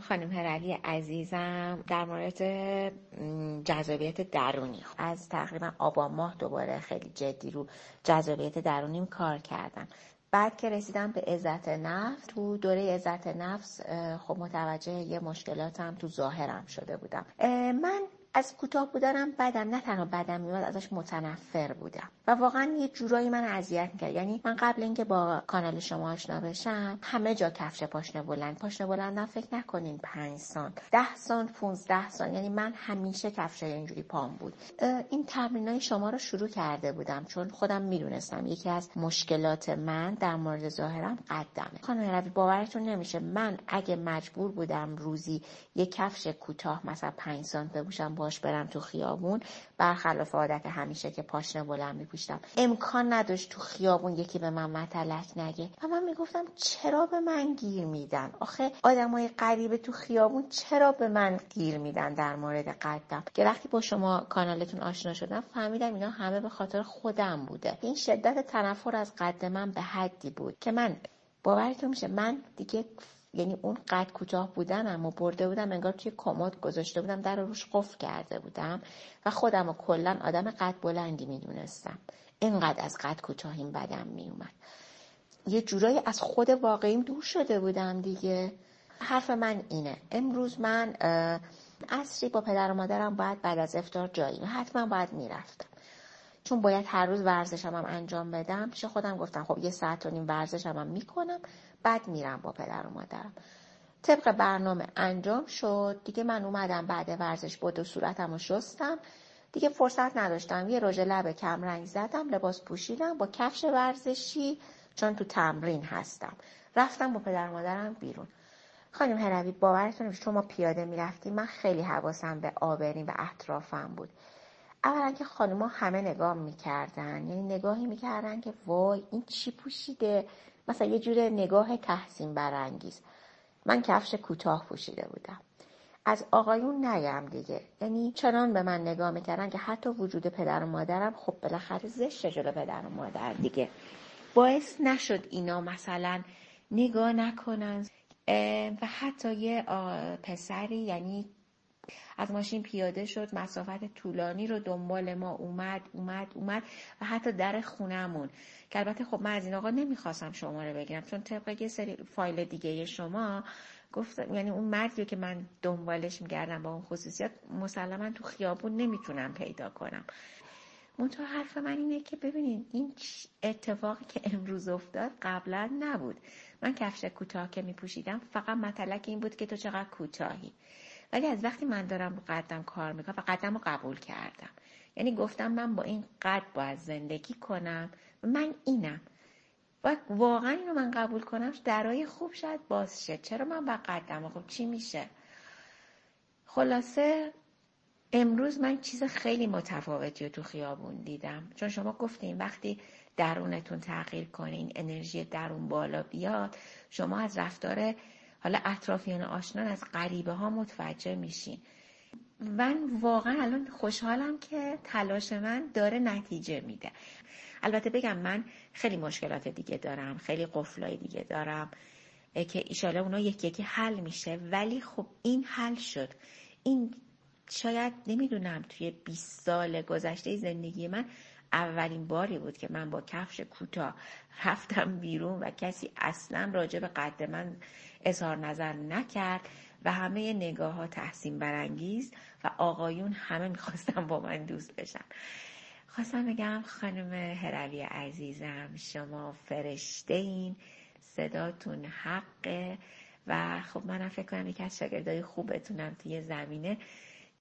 خانم هروی عزیزم، در مورد جذابیت درونی از تقریبا آبان ماه دوباره خیلی جدی رو جذابیت درونیم کار کردم. بعد که رسیدم به عزت نفس، تو دوره عزت نفس خب متوجه یه مشکلاتم تو ظاهرم شده بودم. من از کوتاه بودنم بدم، نه تنها بدم میاد، ازش متنفر بودم و واقعا یه جورایی من اذیت میکرد. یعنی من قبل اینکه با کانال شما آشنا بشم همه جا کفش پاشنه بلندم فکر نکنین 5 سانت 10 سانت 15 سانت، یعنی من همیشه کفشای اینجوری پام بود. این تمرینای شما رو شروع کرده بودم چون خودم میدونستم یکی از مشکلات من در مورد ظاهرم قدمه. خانم هروی باورتون نمیشه، من اگه مجبور بودم روزی یه کفش کوتاه مثلا 5 سانت بپوشم باش برم تو خیابون، برخلاف عادت همیشه که پاشنه بلند میپوشم، امکان نداشت تو خیابون یکی به من متلک نگه و من میگفتم چرا به من گیر میدن؟ آخه آدمای غریبه تو خیابون چرا به من گیر میدن در مورد قدم؟ که وقتی با شما کانالتون آشنا شدم فهمیدم اینا همه به خاطر خودم بوده. این شدت تنفر از قد من به حدی بود که من باورتون میشه من دیگه، یعنی اون قد کوتاه بودنم و برده بودم انگار توی کمد گذاشته بودم، در روش قفل کرده بودم و خودم رو کلا آدم قد بلندی میدونستم. اینقدر از قد کوتاهیم بدم میومد، یه جورایی از خود واقعیم دور شده بودم دیگه. حرف من اینه، امروز من عصری با پدر و مادرم باید بعد از افطار جایی حتما باید میرفتم، چون باید هر روز ورزشم هم انجام بدم. پیش خودم گفتم خب 1.5 ساعت ورزشم هم میکنم بعد میرم با پدر و مادرم. طبق برنامه انجام شد دیگه. من اومدم بعد ورزش بود و صورتم رو شستم، دیگه فرصت نداشتم، یه رژ لب کم رنگ زدم، لباس پوشیدم با کفش ورزشی چون تو تمرین هستم، رفتم با پدر و مادرم بیرون. خانم هروی باورتون نمیشه چون ما پیاده میرفتیم من خیلی حواسم به آبرین و اطرافم بود. اولا که خانوما همه نگاه میکردن، یعنی نگاهی میکردن که وای این چی پوشیده، مثلا یه جور نگاه تحسین برانگیز. من کفش کوتاه پوشیده بودم. از آقایون نگم دیگه، یعنی چنان به من نگاه میکردن که حتی وجود پدر و مادرم خب بالاخره زشته جلو پدر و مادر دیگه، باعث نشد اینا مثلا نگاه نکنن. و حتی یه پسری یعنی از ماشین پیاده شد، مسافت طولانی رو دنبال ما اومد و حتی در خونمون، که البته خب من از این آقا نمیخواستم شماره بگیرم چون طبق یه سری فایل دیگه شما گفتم، یعنی اون مردی که من دنبالش میگردم با اون خصوصیات مسلما تو خیابون نمیتونم پیدا کنم. منتها حرف من اینه که ببینید این اتفاقی که امروز افتاد قبلا نبود. من کفش کوتاه که میپوشیدم فقط مطلق این بود که تو چقدر کوتاهی، ولی از وقتی من دارم رو قدم کار میکنم و قدم رو قبول کردم، یعنی گفتم من با این قد باید زندگی کنم و من اینم و واقعا اینو من قبول کنم درای خوب شاید باز شه. چرا من با قدم خب چی میشه؟ خلاصه امروز من چیز خیلی متفاوتی رو تو خیابون دیدم، چون شما گفتین وقتی درونتون تغییر کنه این انرژی درون بالا بیاد، شما از رفتار حالا اطرافیان آشنان از غریبه ها متوجه میشین. من واقعا الان خوشحالم که تلاش من داره نتیجه میده. البته بگم من خیلی مشکلات دیگه دارم، خیلی قفلای دیگه دارم که ایشالا اونا یکی یکی حل میشه، ولی خب این حل شد. این شاید نمیدونم توی 20 سال گذشته زندگی من اولین باری بود که من با کفش کوتاه رفتم بیرون و کسی اصلا راجع به قد من اظهار نظر نکرد و همه نگاه ها تحسین برانگیز و آقایون همه میخواستن با من دوست بشن. خواستم بگم خانم هروی عزیزم شما فرشته این، صداتون حقه و خب منم فکر کنم یکی از شاگردای خوبتونم توی زمینه